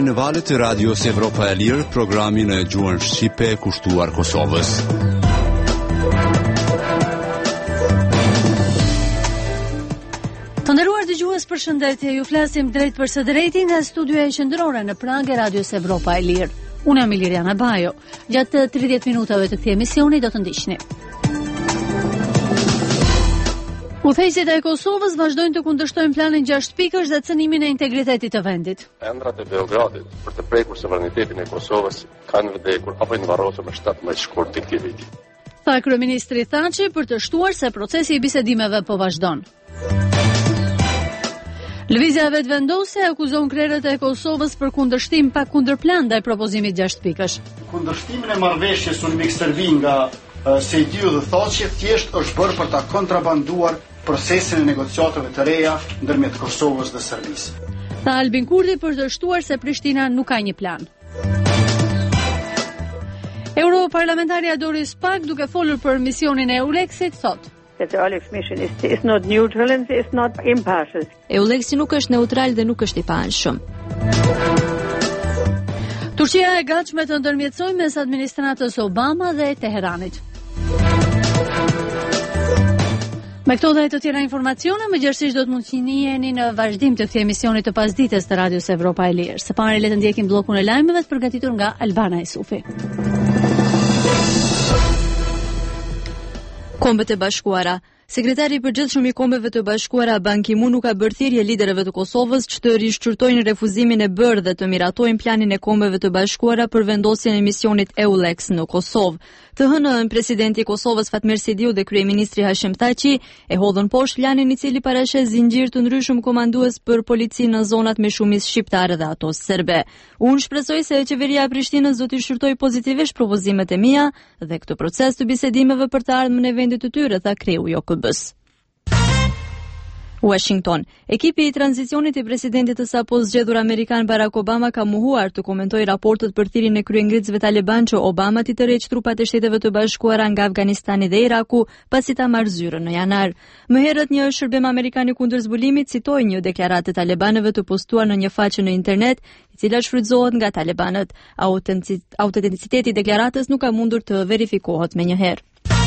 në valët e Radios Evropa e Lirë, programin e gjuhën shqipe kushtuar Kosovës. Të nderuar dëgjues, përshëndetje. Ju flasim drejt për së drejti nga studioja e qendrore në Prag e Radios Evropa e Lirë. Unë jam Iliriana Bajo. Gjatë 30 minutave të këtij emisioni do të ndiqni. Udhëheqësit e Kosovës vazhdojnë të kundërshtojnë planin 6 pikësh dhe cënimin e integritetit të vendit. Ëndrat e Beogradit për të prekur sovranitetin e Kosovës kanë vdekur apo në varrosur më 17 shkurt të këtij viti. Tha kryeministri Thaçi për të shtuar se procesi i bisedimeve po vazhdon. Lëvizja e vetëvendosje akuzon krerët e Kosovës për kundërshtim pa kundërplan ndaj propozimit 6 pikësh. Kundërshtimin e marrëveshjes Sulmik Serbi nga Sejdiu dhe Thaçi thjesht është bërë për ta kontrabanduar procesin e negociatave të reja ndërmjet Kosovës dhe Serbisë. Tha Albin Kurti për të shtuar se Prishtina nuk ka një plan. Europarlamentarja Doris Pack, duke folur për misionin e EULEX-it, thotë: The OLEX mission is not neutral and is not impartial. EULEX-i nuk është neutral dhe nuk është i paanshëm. Turqia e gatshme të ndërmjetësojë mes administratës Obama dhe Teheranit. Me këto dhe të tjera informacione, mëngjesisht do të mund të jeni në vazhdim të këtij emisioni të pasdites të Radios Evropa e Lirë. Së pari le të ndjekim bllokun e lajmeve të përgatitur nga Albana Isufi. Kombet e Bashkuara. Sekretari i përgjithshëm i Kombeve të Bashkuara Ban Ki-moon nuk ka bërë thirrje liderëve të Kosovës që të rishqyrtojnë refuzimin e bërë dhe të miratojnë planin e Kombeve të Bashkuara për vendosjen e misionit EULEX në Kosovë. Të hënën presidenti i Kosovës Fatmir Sidiu dhe kryeministri Hashim Thaçi e hodhën poshtë planin i cili paraqes zinxhir të ndryshëm komandues për policinë në zonat me shumicë shqiptare dhe ato serbe. Unë shpresoj se qeveria e Prishtinës do të shqyrtojë pozitivisht propozimet e mia dhe këtë proces të bisedimeve për të ardhmen e vendit të tyre, tha kreu i OKB-s. Washington. Ekipi i tranzicionit i presidentit të sapo zgjedhur amerikan Barack Obama ka mohuar të komentojë raportet për thirrjen e kryengritësve taliban që Obama t'i tërheqë trupat e Shteteve të Bashkuara nga Afganistani dhe Iraku pasi ta marrë zyrën në janar. Më herët një shërbim amerikan i kundër zbulimit citoi një deklaratë të talibanëve të postuar në një faqe në internet, e cila shfrytëzohet nga talibanët. Autenticiteti i deklaratës nuk ka mundur të verifikohet menjëherë.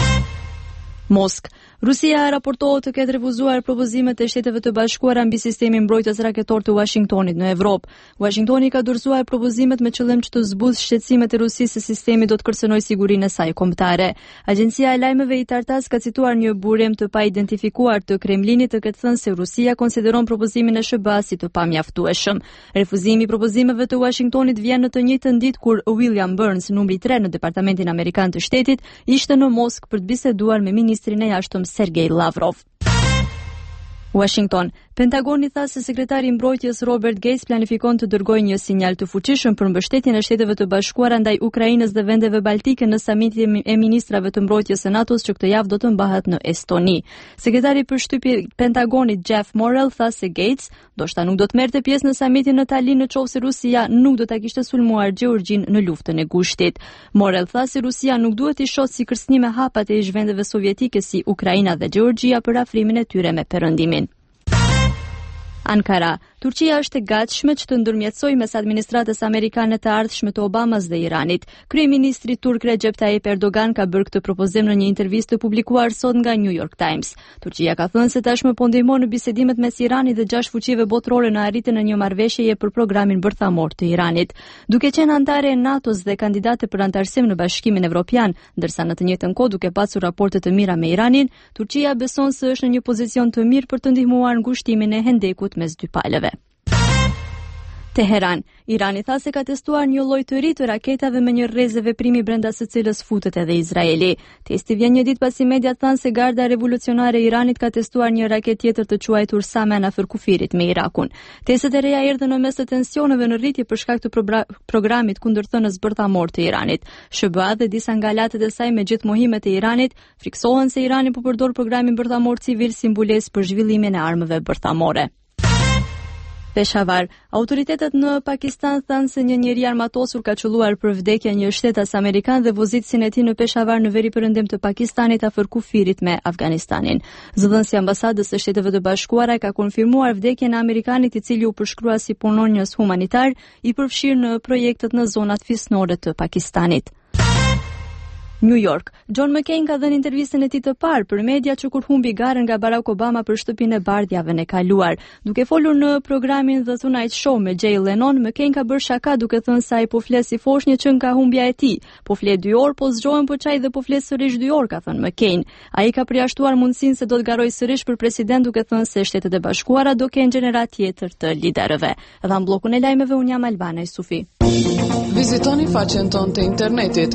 Moskë. Rusia raportohet të ketë refuzuar propozimet e Shteteve të Bashkuara mbi sistemin mbrojtjes raketor të Washingtonit në Evropë. Washingtoni ka dorëzuar propozimet me qëllim që të zbudhë shqetësimet e Rusisë se sistemi do të kërcënojë sigurinë e saj kombëtare. Agjencia e lajmeve i Tartas ka cituar një burim të paidentifikuar të Kremlinit të ketë thënë se Rusia konsideron propozimin e SBA si të pamjaftueshëm. Refuzimi i propozimeve të Washingtonit vjen në të njëjtën ditë kur William Burns, numri 3 në Departamentin Amerikan të Shtetit, ishte në Moskë për të biseduar me ministrin e jashtëm Sergej Lavrov. Washington. Pentagoni tha se sekretari i mbrojtjes Robert Gates planifikon të dërgojë një sinjal të fuqishëm për mbështetjen e Shteteve të Bashkuara ndaj Ukrainës dhe vendeve baltike në samitin e ministrave të mbrojtjes së NATO-s që këtë javë do të mbahet në Estoni. Sekretari i përshtypjes Pentagonit Jeff Morrell tha se Gates ndoshta nuk do të merrte pjesë në samitin në Tallinn nëse Rusia nuk do ta kishte sulmuar Gjeorgjin në luftën e Gushtit. Morrell tha se Rusia nuk duhet i shohë si kërcënim me hapat e ish-vendeve sovjetike si Ukraina dhe Gjeorgjia për afrimin e tyre me perëndimin. Ankara. Turqia është e gatshme që të ndërmjetësojë mes administratës amerikane të ardhshme të Obamas dhe Iranit. Kryeministri turk Recep Tayyip Erdogan ka bërë këtë propozim në një intervistë të publikuar sot nga New York Times. Turqia ka thënë se tashmë po ndihmon në bisedimet mes Iranit dhe 6 fuqive botërore në arritjen e një marrëveshjeje për programin bërthamor të Iranit. Duke qenë anëtare e NATO-s dhe kandidate për anëtarësim në Bashkimin Evropian, ndërsa në të njëjtën kohë duke pasur raporte të mira me Iranin, Turqia beson se është në një pozicion të mirë për të ndihmuar ngushtimin e hendekut mes dy palëve. Teheran. Irani tha se ka testuar një lloj të ri të raketave me një rrezë veprimi brenda së cilës futet edhe Izraeli. Testi vjen një ditë pasi mediat thanë se Garda Revolucionare e Iranit ka testuar një raketë tjetër të quajtur Saman afër kufirit me Irakun. Testet e reja erdhën në mes të tensioneve në rritje për shkak të programit kundërthënës bërthamor të Iranit. SBA dhe disa nga aleatët e saj me gjithë mohimet e Iranit friksohen se Irani po përdor programin bërthamor civil si mbulesë për zhvillimin e armëve bërthamore. Peshavar. Autoritetet në Pakistan thanë se një njeri armatosur ka qelluar për vdekjen një shtetas amerikan dhe vozitësin e tij në Peshavar në veriperëndim të Pakistanit afër kufirit me Afganistanin. Zëdhënësi i ambasadës së Shteteve të Bashkuara ka konfirmuar vdekjen e amerikanit i cili u përshkrua si punonjës humanitar i përfshirë në projektet në zonat fisnore të Pakistanit. New York. John McCain ka dhënë intervistën e tij të parë për media që kur humbi garën nga Barack Obama për shtëpinë e bardhë javën e kaluar. Duke folur në programin The Tonight Show me Jay Leno, McCain ka bërë shaka duke thënë se ai po flet si foshnjë që nga humbja e tij. Po flet 2 orë, po zgjohen po çaj dhe po flet sërish 2 orë, ka thënë McCain. Ai ka përjashtuar mundësinë se do të garojë sërish për president duke thënë se Shtetet e Bashkuara do kenë gjenerat tjetër të liderëve. Dhe në bllokun e lajmeve unë jam Albana Sufi. Vizitoni faqen tonë të internetit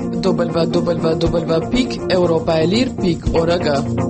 www.europaelir.org.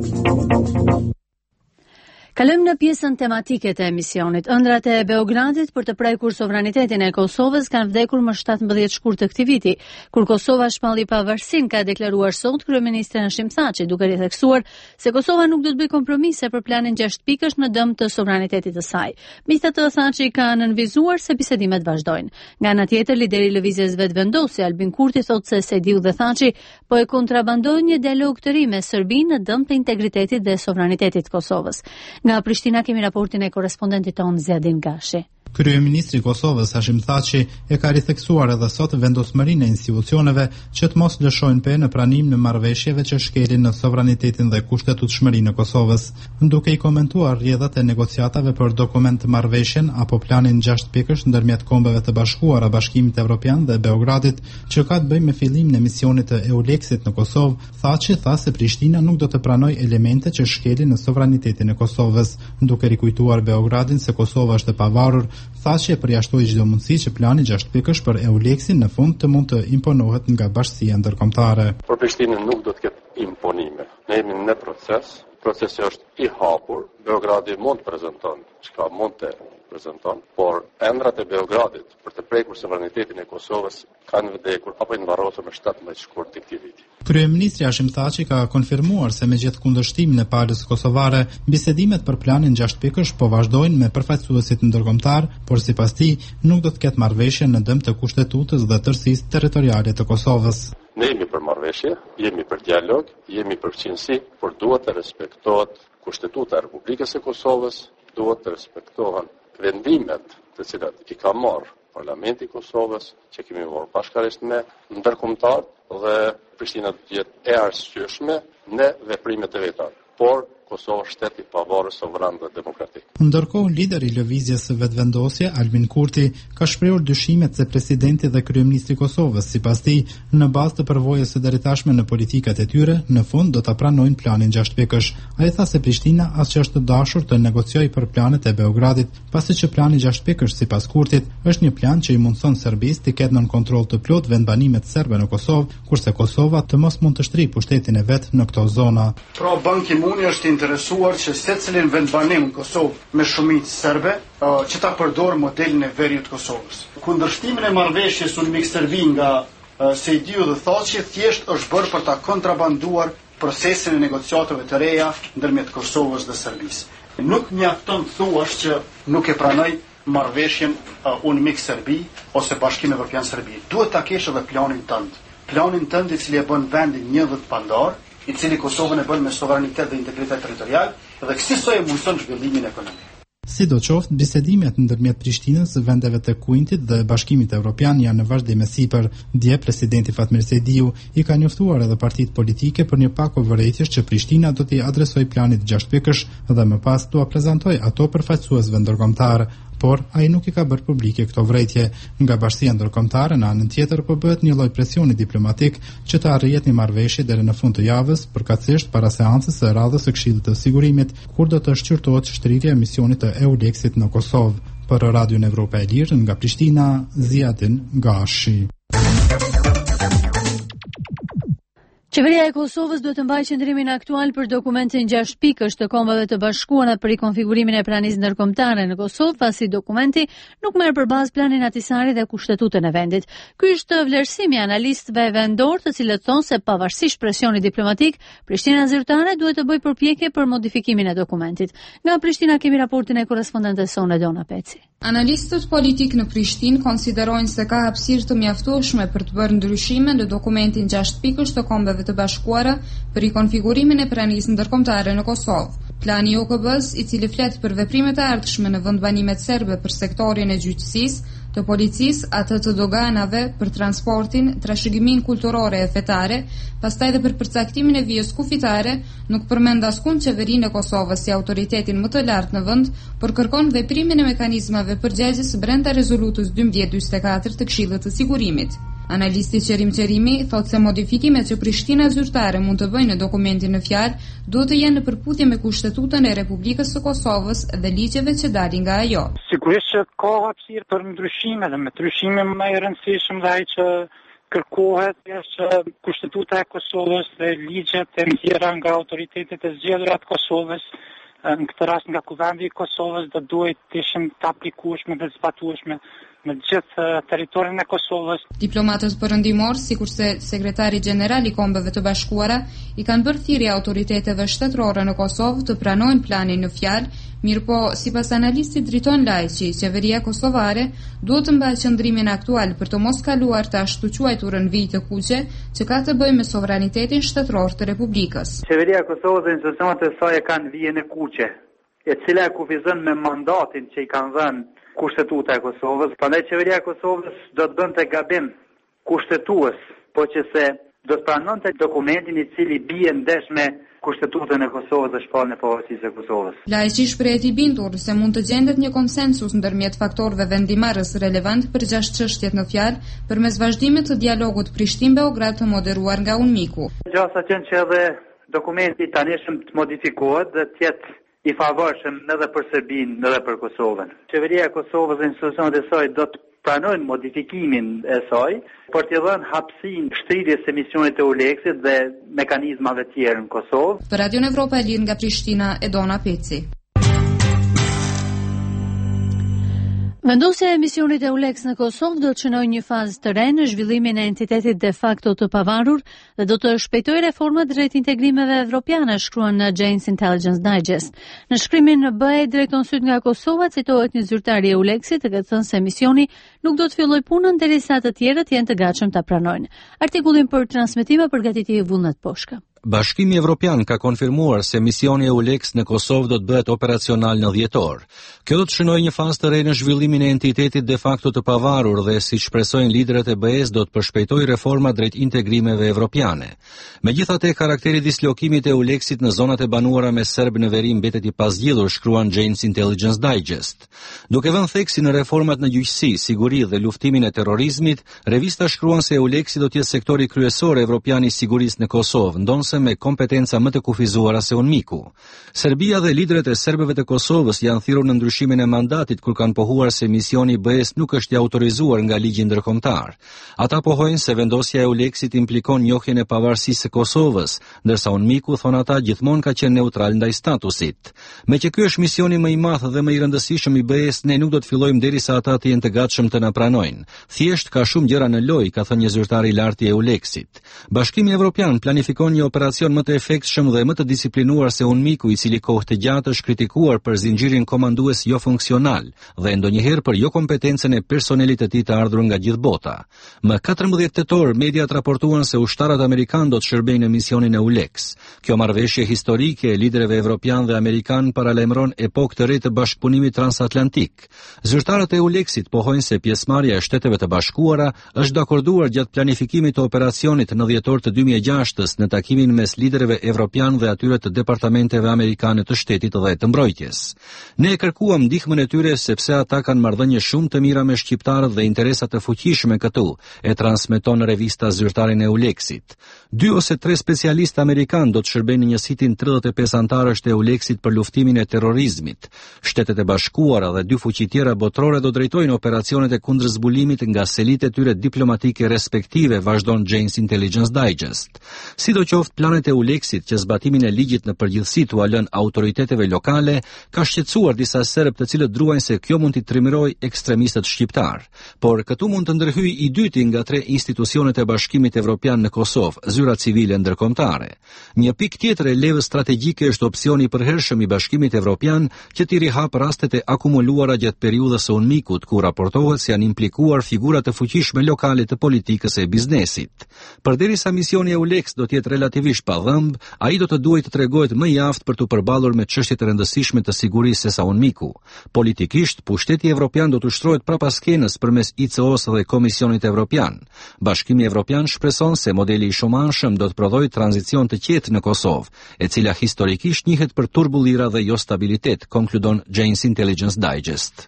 Kalojmë në pjesën tematike të emisionit. Ëndrat e Beogradit për të prekur sovranitetin e Kosovës kanë vdekur më 17 shkurt të këtij viti. Kur Kosova shpalli pavarësinë, ka deklaruar sot kryeministri Hashim Thaçi, duke ritheksuar se Kosova nuk do të bëjë kompromise për planin 6 pikësh në dëm të sovranitetit të saj. Megjithatë, Thaçi ka nënvizuar se bisedimet vazhdojnë. Nga ana tjetër, lideri i lëvizjes vetvendosi Albin Kurti thotë se Sediu dhe Thaçi po e kontrabandojnë një dialog të ri me Serbinë në dëm të integritetit dhe sovranitetit të Kosovës. Nga Prishtina kemi raportin e korrespondentit tonë Zjadin Gashi. Kryeministri i Kosovës Hashim Thaçi e ka ritheksuar edhe sot vendosmërinë e institucioneve që të mos lëshojnë pe në pranim në marrëveshjeve që shkelin në sovranitetin dhe kushtetueshmërinë e Kosovës. Duke i komentuar rrjedhat e negociatave për dokument të marrëveshjen apo planin 6 pikësh ndërmjet Kombeve të Bashkuara, Bashkimit Evropian dhe Beogradit, që ka të bëjë me fillimin e misionit të EULEX-it në Kosovë, Thaçi tha se Prishtina nuk do të pranojë elemente që shkelin në sovranitetin e Kosovës. Duke rikujtuar Beogradin se Kosova është e pavarur, Thaçi e përjashtoi çdo mundësi që plani 6 pikësh për EULEX-in në fund të mund të imponohet nga bashkësia ndërkombëtare. Për Prishtinën nuk do të ketë imponime. Ne jemi në proces. Procesi është i hapur. Beogradi mund të prezanton çka mund të prezanton, por ëndrat e Beogradit për të prekur sovranitetin e Kosovës kanë vdekur apo janë varrosur me 17 shkurt të këtij viti. Kryeministri Hashim Thaçi ka konfirmuar se megjithë kundërshtimin e palës kosovare, bisedimet për planin 6 pikësh po vazhdojnë me përfaqësuesit ndërkombëtar, por sipas tij nuk do të ketë marrëveshje në dëm të kushtetutës dhe tërësisë territoriale të Kosovës. Ne jemi për marrëveshje, jemi për dialog, jemi për fuqinësi, por duhet të respektohet Kushtetuta e Republikës së Kosovës, duhet të respektohen vendimet të cilat i ka marrë Parlamenti i Kosovës, që kemi marrë bashkërisht me ndërkombëtarët dhe Prishtina do të jetë e arsyeshme në veprimet e veta. Por Kosova është shtet i pavarur, sovran dhe demokratik. Ndërkohë, lideri i lëvizjes së vetvendosje, Albin Kurti, ka shprehur dyshimet se presidenti dhe kryeministri i Kosovës, sipas tij, në bazë të përvojës së deritashme në politikat e tyre, në fund do ta pranojnë planin 6 pikësh. Ai tha se Prishtina as që është dashur të negociojë për planet e Beogradit, pasi që plani 6 pikësh sipas Kurtit është një plan që i mundson Serbisë të ketë nën kontroll të plot vendbanimet serbe në Kosovë, kurse Kosova të mos mund të shtrijë pushtetin e vet në këto zona. Pra Ban Ki-moon është interesuar që secilin vendbanim në Kosovë me shumicë serbe që ta përdorë modelin e veriut të Kosovës. Kundërshtimin e marrëveshjes Unmik Serbi nga Sejdiu dhe Thaçi thjesht është bërë për ta kontrabanduar procesin e negociatave të reja ndërmjet Kosovës dhe Serbisë. Nuk mjafton thuash që nuk e pranoj marrëveshjen Unmik Serbi ose Bashkimi Evropian Serbi. Duhet ta kesh edhe planin tënd. Planin tënd i cili e bën vendin një dhe të pandar, i cili Kosovën e bën me sovranitet dhe integritet territorial dhe kësaj e mundson zhvillimin ekonomik. Sidoqoftë, bisedimet ndërmjet Prishtinës, vendeve të Kuintit dhe Bashkimit Evropian janë në vazhdim e sipër. Dje presidenti Fatmir Sejdiu i ka njoftuar edhe partitë politike për një pako vërejtjesh që Prishtina do t'i adresojë planit 6 pikësh dhe më pas t'u prezantojë ato përfaqësuesve ndërkombëtar. Por ai nuk i ka bërë publike këto vërejtje. Nga bashkësia ndërkombëtare në anën tjetër po bëhet një lloj presioni diplomatik që të arrihet një marrëveshje deri në fund të javës, përkatësisht para seancës së radhës së Këshillit të Sigurimit, kur do të shqyrtohet shtrirja e misionit të EULEX-it në Kosovë. Për Radion Evropa e Lirë nga Prishtina, Zjadin Gashi. Qeveria e Kosovës duhet të mbajë qëndrimin aktual për dokumentin 6 pikësh të Kombeve të Bashkuara për rikonfigurimin e pranisë ndërkombëtare në Kosovë, pasi dokumenti nuk merr përballë planin atisari dhe kushtetutën e vendit. Ky është vlerësimi i analistëve vendor, të cilët thonë se pavarësisht presionit diplomatik, Prishtina zyrtare duhet të bëjë përpjekje për modifikimin e dokumentit. Nga Prishtina kemi raportin e korrespondentes sonë Dona Peci. Analistët politik në Prishtinë konsiderojnë se ka hapësirë të mjaftueshme për të bërë ndryshime në dokumentin 6 pikësh të Kombeve të Bashkuara për rikonfigurimin e pranisë ndërkombëtare në Kosovë. Plani i OKB-s, i cili flet për veprimet e ardhshme në vendbanimet serbe për sektorin e gjyqësisë, të policisë, atë të doganave, për transportin, trashëgimin kulturore e fetare, pastaj dhe për përcaktimin e vijës kufitare, nuk përmend askund qeverinë e Kosovës si autoritetin më të lartë në vend, por kërkon veprimin e mekanizmave përgjegjës brenda rezolutës 1244 të Këshillit të Sigurimit. Analisti Qerim Qerimi thotë se modifikimet që Prishtina zyrtare mund të bëjë në dokumentin në fjalë duhet të jenë në përputhje me Kushtetutën e Republikës së Kosovës dhe ligjeve që dalin nga ajo. Sigurisht që ka hapësirë për ndryshime dhe me ndryshime më i rëndësishëm dhe ai që kërkohet është Kushtetuta e Kosovës dhe ligjet e tjera nga autoritetet e zgjedhura të Kosovës. Në këtë rast nga Kuvendi i Kosovës do duhet të ishin të aplikueshme dhe zbatueshme në gjithë territorin e Kosovës. Diplomatët perëndimor, sikurse sekretari gjeneral i Kombeve të Bashkuara, i kanë bërë thirrje autoriteteve shtetërore në Kosovë të pranojnë planin në fjalë, mirëpo sipas analistit Driton Lajçi, qeveria kosovare duhet të mbajë qëndrimin aktual për të mos kaluar të ashtu quajturën vijë të kuqe që ka të bëjë me sovranitetin shtetëror të Republikës. Qeveria e Kosovës dhe institucionet e saj kanë vijën e kuqe, e cila kufizon me mandatin që i kanë dhënë Kushtetuta e Kosovës. Prandaj qeveria e Kosovës do të bënte gabim kushtetues, po që se do të pranonte dokumentin i cili bie ndesh me Kushtetutën e Kosovës dhe shpalljen e pavarësisë e Kosovës. Lajçi shpreh i bindur se mund të gjendet një konsensus ndërmjet faktorëve vendimarrës relevant për 6 çështjet në fjalë përmes vazhdimit të dialogut Prishtinë-Beograd të moderuar nga UNMIK-u. Gjasa që edhe dokumenti tanishëm të modifikohet dhe të jetë i favorshëm edhe për Serbinë, edhe për Kosovën. Qeveria e Kosovës dhe institucionet e saj do të pranojnë modifikimin e saj për të dhënë hapësinë shtrirjes së misionit të ULEX-it dhe mekanizmave të tjerë në Kosovë. Për Radio Evropa e Lirë nga Prishtina, Edona Peci. Vendosja e misionit e ULEX në Kosovë do të shënojë një fazë të re në zhvillimin e entitetit de facto të pavarur dhe do të shpejtojë reformat drejt integrimeve evropiane, shkruan në Jane's Intelligence Digest. Në shkrimin në BE drejton syt nga Kosova citohet një zyrtar i ULEX-it të thënë se misioni nuk do të fillojë punën derisa të tjerët jenë të gatshëm ta pranojnë. Artikullin për transmetim e përgatiti Vullnet Poshka. Bashkimi Evropian ka konfirmuar se misioni EULEX në Kosovë do të bëhet operacional në dhjetor. Kjo do të shënojë një fazë të re në zhvillimin e entitetit de facto të pavarur dhe, siç shpresojnë liderët e BE-s, do të përshpejtojë reformat drejt integrimeve evropiane. Megjithatë, karakteri i dislokimit e EULEX-it në zonat e banuara me serb në veri mbetet i pazgjedhur, shkruan Jane's Intelligence Digest. Duke vënë theksin në reformat në gjyqësi, siguri dhe luftimin e terrorizmit, revista shkruan se EULEX-i do të jetë sektori kryesor evropian i sigurisë në Kosovë, me kompetenca më të kufizuara se UNMIK-u. Serbia dhe liderët e serbëve të Kosovës janë thirrur në ndryshimin e mandatit kur kanë pohuar se misioni i BE-s nuk është i autorizuar nga ligji ndërkombëtar. Ata pohojnë se vendosja e EULEX-it implikon njohjen e pavarësisë së Kosovës, ndërsa UNMIK-u, thonë ata, gjithmonë ka qenë neutral ndaj statusit. Me që ky është misioni më i madh dhe më i rëndësishëm i BE-s, ne nuk do të fillojmë derisa ata të jenë të gatshëm të na pranojnë. Thjesht ka shumë gjëra në lojë, ka thënë një zyrtar i lartë i EULEX-it. Bashkimi Evropian planifikon një operacion më të efektshëm dhe më të disiplinuar se UNMIK-u, i cili kohë të gjatë është kritikuar për zinxhirin komandues jo funksional dhe ndonjëherë për jo kompetencën e personelit të tij të ardhur nga gjithë bota. Më 14 tetor, mediat raportuan se ushtarët amerikan do të shërbejnë në misionin e ULEX. Kjo marrëveshje historike e liderëve evropian dhe amerikan paralajmëron epokë të re të bashkëpunimit transatlantik. Zyrtarët e ULEX-it pohojnë se pjesëmarrja e Shteteve të Bashkuara është dakorduar gjatë planifikimit të operacionit në dhjetor të 2006 në takimin marrëdhënien mes liderëve evropian dhe atyre të departamenteve amerikane të shtetit dhe të mbrojtjes. Ne kërkuam ndihmën e tyre sepse ata kanë marrëdhënie shumë të mira me shqiptarët dhe interesa të fuqishme këtu, e transmeton revista zyrtare e EULEX-it. 2 ose 3 specialistë amerikan do të shërbejnë një sitin 35 antarësh të EULEX-it për luftimin e terrorizmit. Shtetet e Bashkuara dhe 2 fuqi tjera botërore do drejtojnë operacionet e kundërzbulimit nga selit e tyre diplomatike respektive, vazhdon Jane's Intelligence Digest. Sidoqoftë, planet e EULEX-it që zbatimin e ligjit në përgjithësi t'u lënë autoriteteve lokale ka shqetësuar disa serb të cilët druajnë se kjo mund t'i trimërojë ekstremistët shqiptar. Por këtu mund të ndërhyjë i dyti nga 3 institucionet e Bashkimit Evropian në Kosovë, zyra civile ndërkombëtare. Një pikë tjetër e levës strategjike është opsioni i përhershëm i Bashkimit Evropian që t'i rihap rastet e akumuluara gjatë periudhës së UNMIK-ut, ku raportohet se janë implikuar figura të fuqishme lokale të politikës e biznesit. Përderisa misioni e EULEX do të jetë relativisht pa dhëmb, ai do të duhet të tregohet më i aftë për të përballur me çështjet e rëndësishme të sigurisë se sa UNMIK-u. Politikisht, pushteti evropian do të ushtrohet prapaskenës përmes ICO-s dhe Komisionit Evropian. Bashkimi Evropian shpreson se modeli i shumanshëm do të prodhojë tranzicion të qetë në Kosovë, e cila historikisht njihet për turbullira dhe jo stabilitet, konkludon Jane's Intelligence Digest.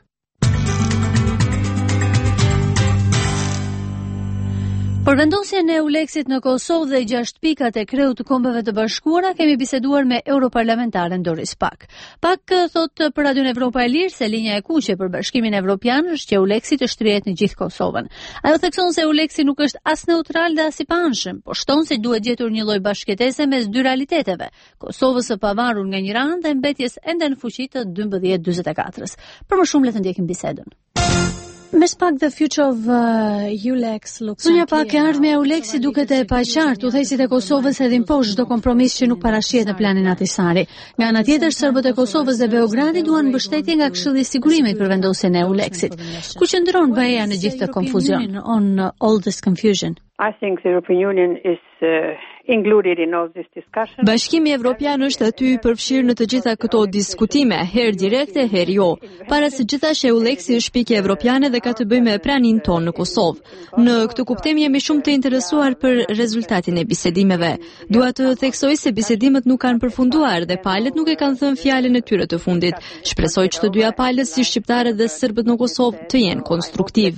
Për vendosjen e EULEX-it në Kosovë dhe 6 pikat e kreut të Kombeve të Bashkuara kemi biseduar me europarlamentaren Doris Pack. Pack thot për Radion Evropa e Lirë se linja e kuqe për Bashkimin Evropian është që EULEX-i të shtrihet në gjithë Kosovën. Ajo thekson se EULEX-i nuk është as neutral dhe as i paanshëm, por shton se duhet gjetur një lloj bashkëtese mes 2 realiteteve, Kosovës së pavarur nga një ranë dhe mbetjes ende në fuqi të 1244-s. Për më shumë le të ndjekim bisedën. Ms. Pack, the future of EULEX looks Sonja Pack, ardhmja e EULEX-i duket e paqartë. Udhëheqësit e Kosovës hedhin poshtë çdo kompromis që nuk parashihet në planin Ahtisari. Nga ana tjetër, serbët e Kosovës dhe Beogradi duan mbështetje nga Këshilli i Sigurimit për vendosjen e EULEX-it. Ku qëndron BE-ja në gjithë këtë konfuzion? On all this confusion. I think the European Union is included in all this discussion. Bashkimi Evropian është aty përfshirë në të gjitha këto diskutime, herë direkte, herë jo. Para së gjithash EULEX-i është pikë evropiane dhe ka të bëjë me praninë tonë në Kosovë. Në këtë kuptim jemi shumë të interesuar për rezultatin e bisedimeve. Dua të theksoj se bisedimet nuk kanë përfunduar dhe palët nuk e kanë thënë fjalën e tyre të fundit. Shpresoj që të dyja palët, si shqiptarët dhe serbët në Kosovë, të jenë konstruktiv.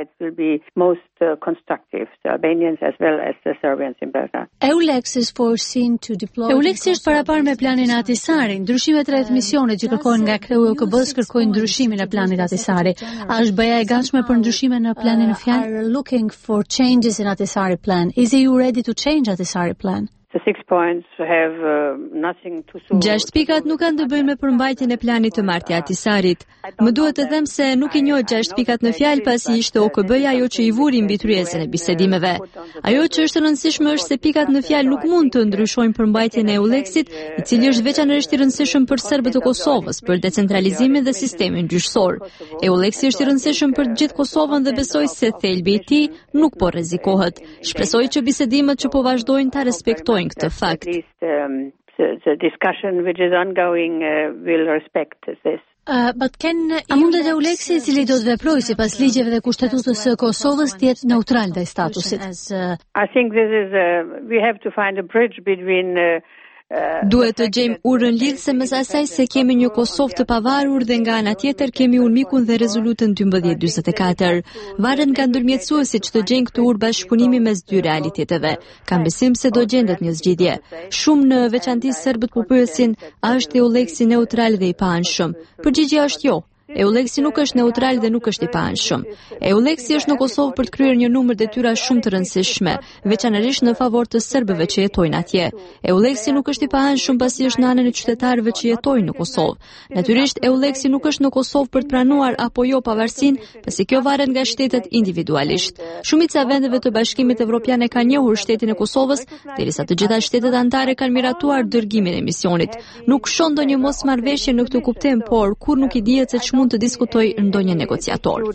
Albanians as well as the Serbians in Belgrade. EULEX is foreseen to deploy. EULEX-i është parapar me planin Ahtisari. Ndryshimet rreth misionit që kërkojnë nga kreu e KB-s kërkojnë ndryshimin e planit Ahtisari. A është BE-ja e gatshme për ndryshime në planin në fjalë? Are looking for changes in Ahtisari plan. Is EU ready to change Ahtisari plan? The 6 points have nothing to do. 6 pikat nuk kanë të bëjnë me përmbajtjen e planit të martja Ahtisarit. Më duhet të them se nuk i njoh 6 pikat në fjalë pasi ishte OKB-ja ajo që i vuri mbi tryezën e bisedimeve. Ajo që është rëndësishme është se pikat në fjalë nuk mund të ndryshojnë përmbajtjen e EULEX-it, i cili është veçanërisht i rëndësishëm për serbët e Kosovës, për decentralizimin dhe sistemin gjyqësor. EULEX-i është i rëndësishëm për të gjithë Kosovën dhe besoj se thelbi i tij nuk po rrezikohet. Shpresoj që bisedimet që po vazhdojnë ta respektojnë këtë fakt. The discussion which is ongoing will respect this. A mundet EULEX-i i cili do të veprojë sipas ligjeve dhe kushtetutës së Kosovës të jetë neutral ndaj statusit? I think this is we have to find a bridge between Duhet të gjejmë urën lidhëse mes asaj se kemi një Kosovë të pavarur dhe nga ana tjetër kemi UNMIK-un dhe rezolutën 1244. Varet nga ndërmjetësuesit që të gjejnë këtë urë bashkëpunimi mes 2 realiteteve. Kam besim se do gjendet një zgjidhje. Shumë në veçanti serbët po pyesin, a është EULEX-i neutral dhe i paanshëm? Përgjigjja është jo. EULEX-i nuk është neutral dhe nuk është i paanshëm. EULEX-i është në Kosovë për të kryer një numër detyra shumë të rëndësishme, veçanërisht në favor të serbëve që jetojnë atje. EULEX-i nuk është i paanshëm pasi është në anën e qytetarëve që jetojnë në Kosovë. Natyrisht EULEX-i nuk është në Kosovë për të pranuar apo jo pavarësinë, pasi kjo varet nga shtetet individualisht. Shumica e vendeve të Bashkimit Evropian e kanë njohur shtetin e Kosovës, derisa të gjitha shtetet anëtare kanë miratuar dërgimin e misionit. Nuk shon ndonjë mosmarrveshje në këtë kuptim, por kur nuk i dihet se mund të diskutoj ndonjë negociator.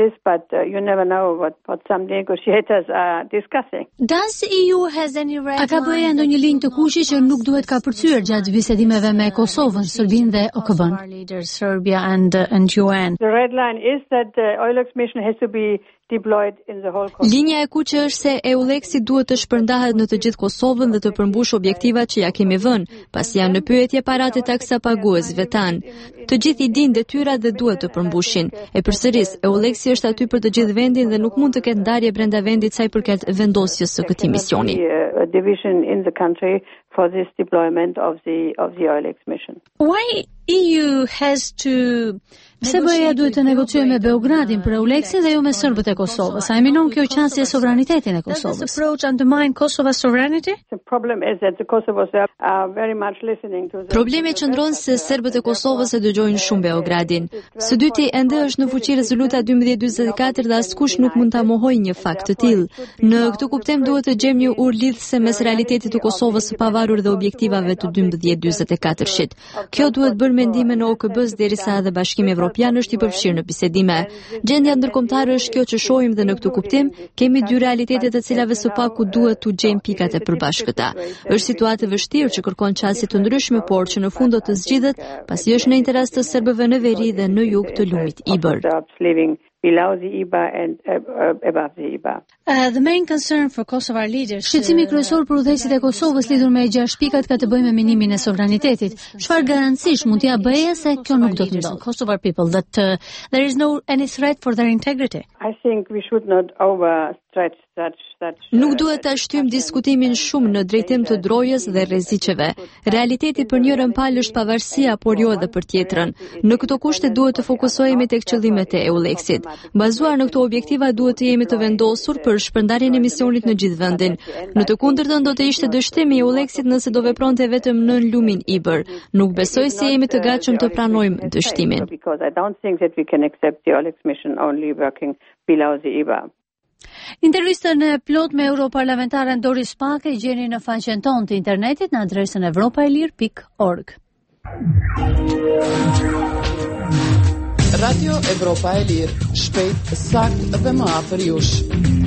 A ka BE-ja ndonjë linjë të kuqe që nuk duhet ka përcyer gjatë bisedimeve me Kosovën, Serbinë dhe OKB-n? The red line is that the EULEX mission has to be deployed in the whole country. Linja e kuqe është se EULEX-i duhet të shpërndahet në të gjithë Kosovën dhe të përmbush objektivat që ja kemi vënë, pasi janë në pyetje paratë e taksa paguesve tanë. Të gjithë i dinë detyrat dhe duhet të përmbushin. E përsëris, EULEX-i është aty për të gjithë vendin dhe nuk mund të ketë ndarje brenda vendit sa i përket vendosjes së këtij misioni. A division in the country for this deployment of the EULEX mission. Why EU has to Pse BE-ja duhet të negociojë me Beogradin për EULEX-in dhe jo me serbët e Kosovës? A e minon kjo qasje sovranitetin e Kosovës? Does this approach undermine Kosova's sovereignty? The problem is that the Kosovo Serbs are very much listening to the Problemi qëndron se serbët e Kosovës e dëgjojnë shumë Beogradin. Së dyti, ende është në fuqi rezoluta 1244 dhe askush nuk mund ta mohojë një fakt të tillë. Në këtë kuptim duhet të gjejmë një urë lidhëse mes realitetit të Kosovës së pavarur dhe objektivave të 1244-shit. Kjo duhet bërë mendimin e OKB-s derisa edhe Bashkimi Evropian është i përfshirë në bisedime. Gjendja ndërkombëtare është kjo që shohim dhe në këtë kuptim kemi dy realitete të cilave së paku duhet t'u gjejmë pikat e përbashkëta. Është situatë e vështirë që kërkon qasje të ndryshme, por që në fund do të zgjidhet, pasi është në interes të serbëve në veri dhe në jug të lumit Iber. Below the IBA and above the IBA. The main concern for Kosovar leaders. Shqetësimi kryesor për udhëheqësit e Kosovës lidhur me 6 pikat ka të bëjë me minimin e sovranitetit. Çfarë garancish mund t'ia BE-ja se kjo nuk do të ndodhë? Kosovar people that there is no any threat for their integrity. I think we should not overstretch such Nuk duhet ta shtym diskutimin shumë në drejtim të drojës dhe rreziqeve. Realiteti për njërin palë është pavarësia, por jo edhe për tjetrën. Në këto kushte duhet të fokusohemi tek qëllimet e EULEX-it. Bazuar në këto objektiva duhet të jemi të vendosur për shpërndarjen e misionit në gjithë vendin. Në të kundërtën do të ishte dështim i EULEX-it nëse do vepronte vetëm nën lumin Iber. Nuk besoj se jemi të gatshëm të pranojmë dështimin. Because I don't think that we can accept the EULEX mission only working below the IBA. Intervistën e plot me europarlamentaren Doris Pack e gjeni në faqen tonë të internetit në adresën evropaelir.org. Radio Evropa e Lirë, shpejt, sakt dhe më afër jush.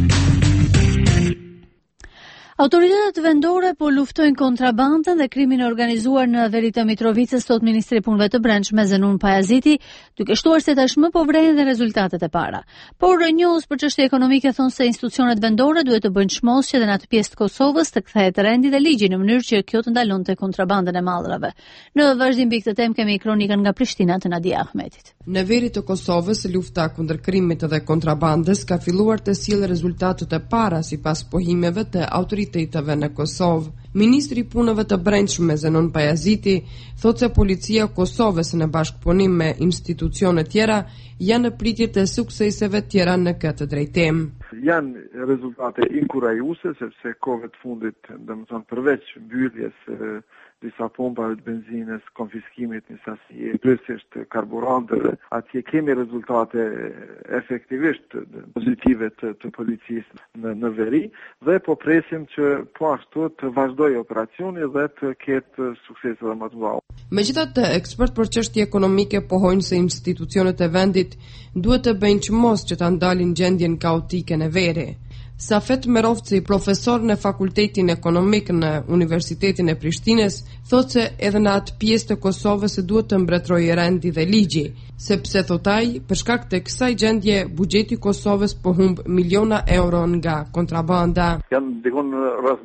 Autoritetet vendore po luftojnë kontrabandën dhe krimin e organizuar në veri të Mitrovicës, thot Ministri i Punëve të Brendshme Zenun Pajaziti, duke shtuar se tashmë po vrejnë dhe rezultatet e para. Por njohës për çështje ekonomike thonë se institucionet vendore duhet të bëjnë çmosje dhe në atë pjesë të Kosovës të kthehet rendi dhe ligji në mënyrë që kjo të ndalonte kontrabandën e mallrave. Në vazhdim mbi këtë temë kemi kronikën nga Prishtina të Nadia Ahmetit. Në veri të Kosovës, lufta kundër krimit dhe kontrabandës ka filluar të sjellë rezultatet e para sipas pohimeve të autoriteteve në Kosovë. Ministri i Punëve të Brendshme Zenon Pajaziti thotë se policia e Kosovës në bashkëpunim me institucione tjera janë në pritje të sukseseve tjera në këtë drejtim. Janë rezultate inkurajuese sepse kohët fundit, domethënë përveç mbylljes disa pompave të benzinës, konfiskimit një sasi kryesisht karburantëve, atje kemi rezultate efektivisht pozitive të policisë në veri dhe po presim që po ashtu të vazhdojë operacioni dhe të ketë suksese dhe më të mëdha. Megjithatë, ekspert për çështje ekonomike pohojnë se institucionet e vendit duhet të bëjnë çmos që ta ndalin gjendjen kaotike në veri. Safet Merovci, profesor në Fakultetin Ekonomik në Universitetin e Prishtinës, thotë se edhe në atë pjesë të Kosovës duhet të mbretërojë rendi dhe ligji, sepse thotë ai, për shkak të kësaj gjendje, buxheti i Kosovës po humb miliona euro nga kontrabanda. Janë diku rreth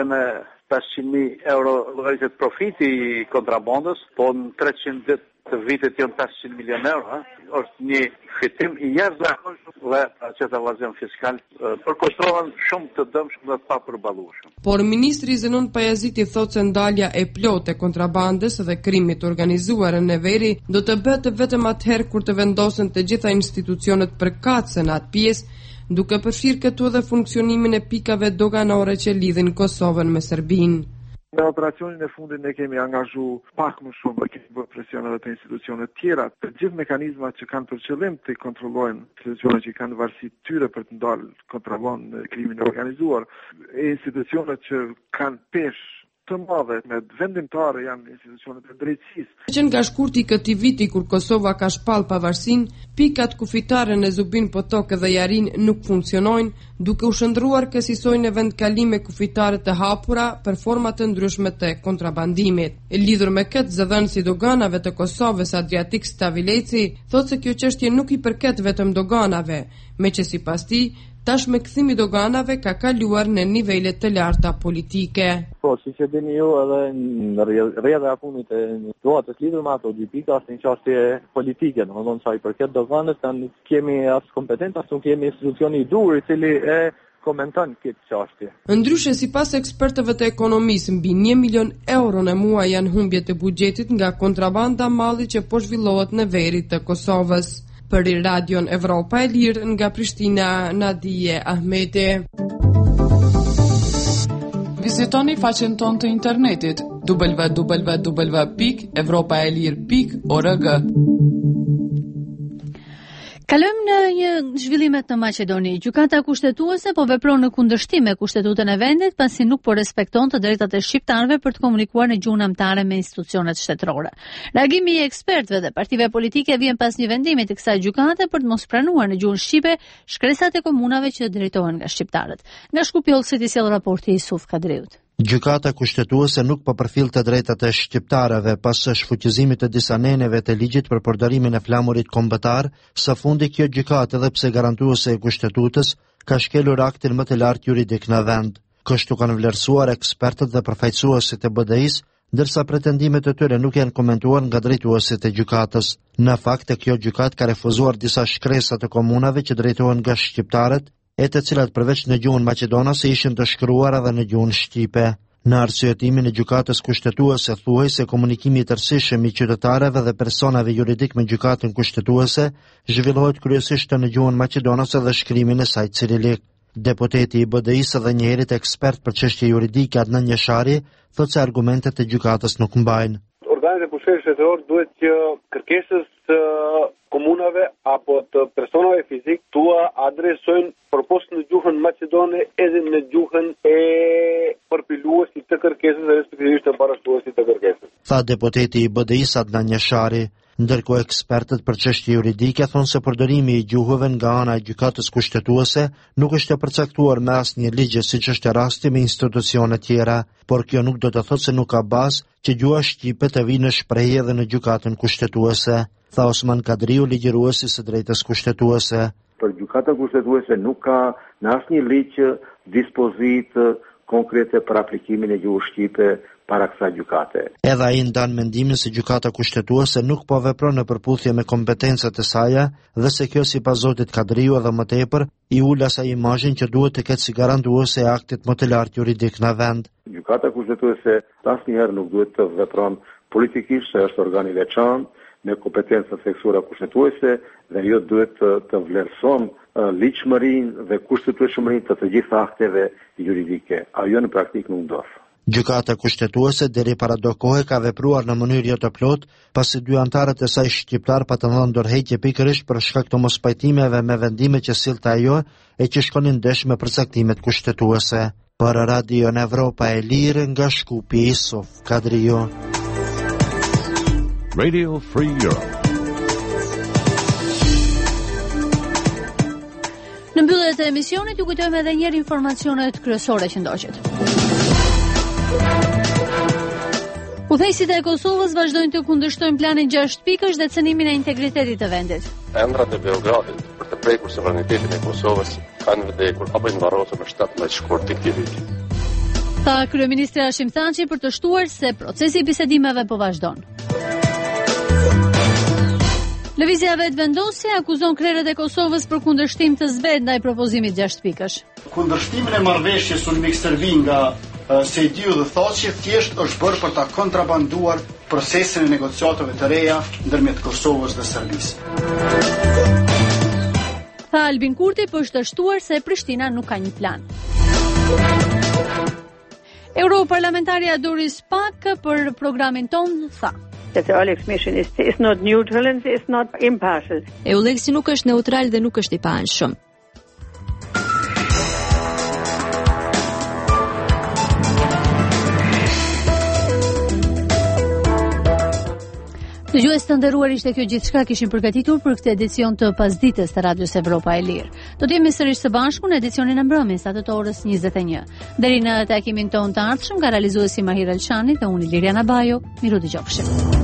1.500.000 euro llogaritet profiti i kontrabandës, po në 300 të vitet janë 500 milion euro. Është një fitim i jashtëzakonshëm dhe qëtë evazion fiskal për Kosovën shumë të dëmshëm dhe të papërballueshëm. Por ministri Zenon Pajaziti thotë se ndalja e plotë e kontrabandës dhe krimit organizuar në veri do të bëhet vetëm atëherë kur të vendosen të gjitha institucionet përkatëse në atë pjesë, duke përfshirë këtu edhe funksionimin e pikave doganore që lidhin Kosovën me Serbinë. Në operacionin e fundit ne kemi angazhu pak më shumë dhe kemi bërë presioneve të institucionet tjera. Të gjithë mekanizmat që kanë për qëllim të kontrollojnë institucionet që kanë varësi tyre për të ndalë kontrabandën në krimin e organizuar, institucionet që kanë pesh të madhe me vendimtare janë institucionet e drejtësisë. Që nga shkurti i këtij viti kur Kosova ka shpall pavarësinë, pikat kufitare në Zubin Potok dhe Jarin nuk funksionojnë, duke u shndruar kësisojnë vendkalime kufitare të hapura për forma të ndryshme të kontrabandimit. Lidhur me këtë, zëdhënësi i doganave të Kosovës Adriatik Stavileci thotë se kjo çështje nuk i përket vetëm doganave, meqë sipas tij tash me kthimi i doganave ka kaluar në nivele të larta politike. Po, siç e dini ju, edhe në rrjedha e punit e situatës lidhur me ato dy pika është një çështje politike, domethënë sa i përket doganës, nuk kemi as kompetencë, as nuk kemi institucioni i duhur i cili e komenton këtë çështje. Ndryshe, sipas ekspertëve të ekonomisë, mbi 1 milion euro në muaj janë humbje të buxhetit nga kontrabanda malli që po zhvillohet në veri të Kosovës. Për Radion Evropa e Lirë nga Prishtina, Nadije Ahmeti. Vizitoni faqen tonë të internetit www.evropaelir.org. Kalojmë në një zhvillimet në Maqedoni. Gjykata kushtetuese po vepron në kundërshtim me Kushtetutën e vendit, pasi nuk po respekton të drejtat e shqiptarëve për të komunikuar në gjuhën anëtare me institucionet shtetërore. Reagimi i ekspertëve dhe partive politike vjen pas një vendimi të kësaj gjykate për të mos pranuar në gjuhën shqipe shkresat e komunave që drejtohen nga shqiptarët. Nga Shkupjollësit i sjell raporti Isuf Kadriut. Gjykata kushtetuese nuk po përfill të drejtat e shqiptarëve pas shfuqizimit të disa neneve të ligjit për përdorimin e flamurit kombëtar. Së fundi kjo gjykatë, edhe pse garantuese e kushtetutës, ka shkelur aktin më të lartë juridik në vend. Kështu kanë vlerësuar ekspertët dhe përfaqësuesit e BDI-s, ndërsa pretendimet e tyre nuk janë komentuar nga drejtuesit e gjykatës. Në fakt, kjo gjykatë ka refuzuar disa shkresa të komunave që drejtohen nga shqiptarët, e të cilat përveç në gjuhën maqedonase ishin të shkruara edhe në gjuhën shqipe. Në arsyetimin e gjykatës kushtetuese thuhej se komunikimi i tërësishëm i qytetarëve dhe personave juridik me gjykatën kushtetuese zhvillohet kryesisht në gjuhën maqedonase dhe shkrimin e saj cirilik. Deputeti i BDI-s dhe njërit ekspert për çështje juridike Adnan Jeshari thotë se argumentet e gjykatës nuk mbajnë. Organet e pushtetit shtetëror duhet që kërkesës të komunave apo të personave fizik tua adresojnë propost në gjuhën maqedone edhe në gjuhën e përpiluesit të kërkesës dhe respektivisht të parashkruesit të kërkesës. Tha deputeti i BDI-s Adnan Jeshari. Ndërkohë ekspertët për çështje juridike thonë se përdorimi i gjuhëve nga ana e gjykatës kushtetuese nuk është e përcaktuar me asnjë ligj, siç është rasti me institucione tjera, por kjo nuk do të thotë se nuk ka bazë që gjuha shqipe të vijë në shprehje edhe në gjykatën kushtetuese, tha Osman Kadriu, ligjëruesi së drejtës kushtetuese. Për gjykata kushtetuese nuk ka në asnjë ligj dispozitë konkrete për aplikimin e gjuhës shqipe para kësaj gjykate. Edhe ai ndan mendimin se gjykata kushtetuese nuk po vepron në përputhje me kompetencat e saj dhe se kjo sipas zotit Kadriu edhe më tepër i ul asaj imazhin që duhet të ketë si garantuese e aktit më të lartë juridik në vend. Gjykata kushtetuese asnjëherë nuk duhet të vepron politikisht, se është organ i veçantë me kompetenca theksuara kushtetuese dhe jo duhet të vlerëson ligjshmërinë dhe kushtetueshmërinë të gjitha akteve juridike. Ajo në praktikë nuk ndodh. Gjykata kushtetuese deri para do kohe ka vepruar në mënyrë jo të plotë, pasi dy antarët e saj shqiptar patën dhënë dorëheqje pikërisht për shkak të mospajtimeve me vendimet që sillte ajo e që shkonin ndesh me përcaktimet kushtetuese. Për Radio Evropa e Lirë nga Shkupi, Isuf Kadriu. Radio Free Europe. Në mbyllje të emisionit ju kujtojmë edhe njëherë informacionet kryesore që ndoqet. Udhëheqësit e Kosovës vazhdojnë të kundërshtojnë planin 6 pikësh dhe cënimin e integritetit të vendit. Ëndrat e Beogradit për të prekur sovranitetin e Kosovës kanë vdekur apo në varrosur në 17 shkurt të këtij viti. Tha kryeministri Hashim Thaçi për të shtuar se procesi i bisedimeve po vazhdon. Lëvizja Vetëvendosje akuzon krerët e Kosovës për kundërshtim të zbet ndaj propozimit 6 pikësh. Kundërshtimin e marrëveshjes Sulmik Serbi nga Sejdiu dhe Thaçi thjesht është bërë për ta kontrabanduar procesin e negociatave të reja ndërmjet Kosovës dhe Serbisë. Tha Albin Kurti për është shtuar se Prishtina nuk ka një plan. Europarlamentarja Doris Pack për programin ton tha: That the EULEX mission is not neutral and is not impartial. EULEX nuk është neutral dhe nuk është i paanshëm. Dëgjues të nderuar, ishte kjo gjithçka kishim përgatitur për këtë edicion të pasdites të Radios Evropa e Lirë. Do të jemi sërish së bashku në edicionin e mbrëmjes atë të orës 21. Deri në takimin ton të ardhshëm, nga realizuesi Mahir Elshani dhe unë Liriana Bajo, miru dëgjofshim.